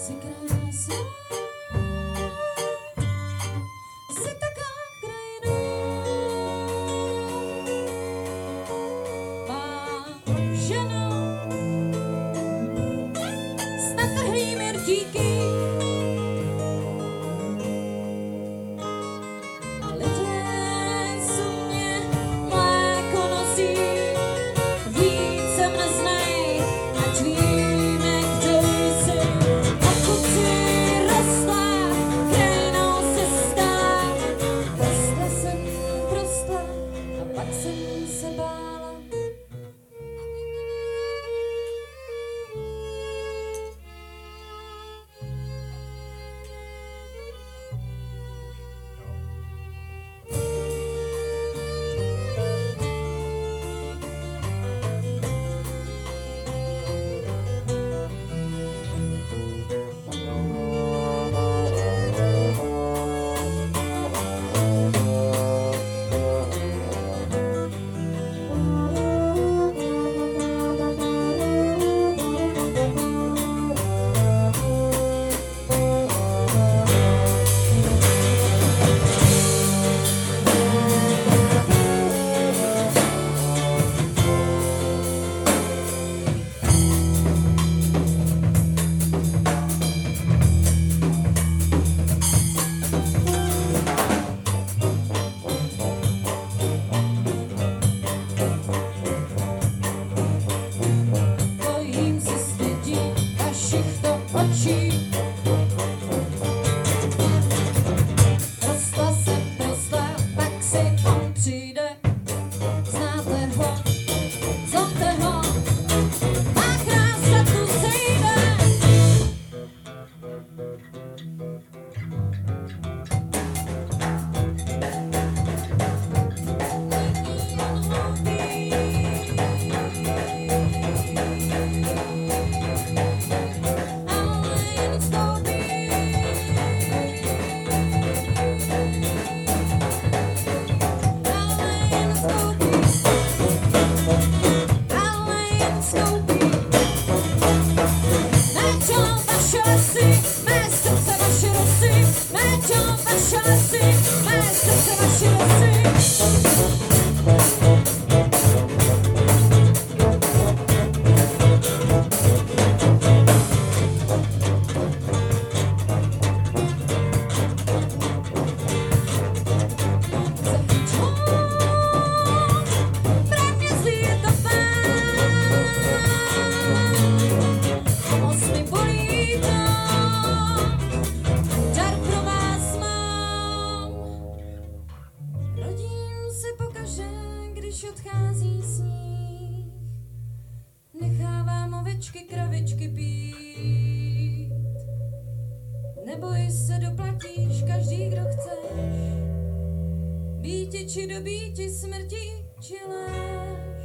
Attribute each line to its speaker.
Speaker 1: Jsi krásná, jsi taká krajinou, má ženu s natrhlými rtíky a lidé sumě mléko nosí, více mne znej, ať víme, kdo jsi. Odkud jsi rostla, krajinou se stala. Rostla jsem, rostla a pak jsem se bála. Bojím se stydí vašich to očí. Rostla jsem, rostla, pak si on přijde. Znáte ho, znáte ho, má krása tu sejde. Není on hloupý, ale jen stoupí. Ale jen stoupí. Ale jen stoupí. Mé čelo, vaše lesy, mé srdce, vaše rosy. Mé čelo, vaše lesy, mé srdce, vaše rosy. Když odchází sníh, nechávám ovečky, kravičky pít. Neboj se, doplatíš každý, kdo chceš, býti či dobíti, smrti či lék.